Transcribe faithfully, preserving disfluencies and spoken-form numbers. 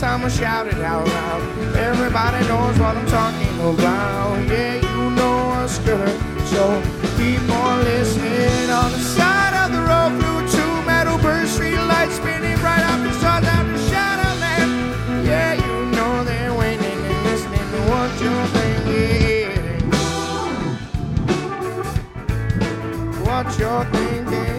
time I shout it out loud. Everybody knows what I'm talking about. Yeah, you know what's good. So keep on listening. On the side of the road, flew two metal burst, street lights spinning bright up the stars out the shadow land. Yeah, you know they're waiting and listening to what you're thinking. What you're thinking.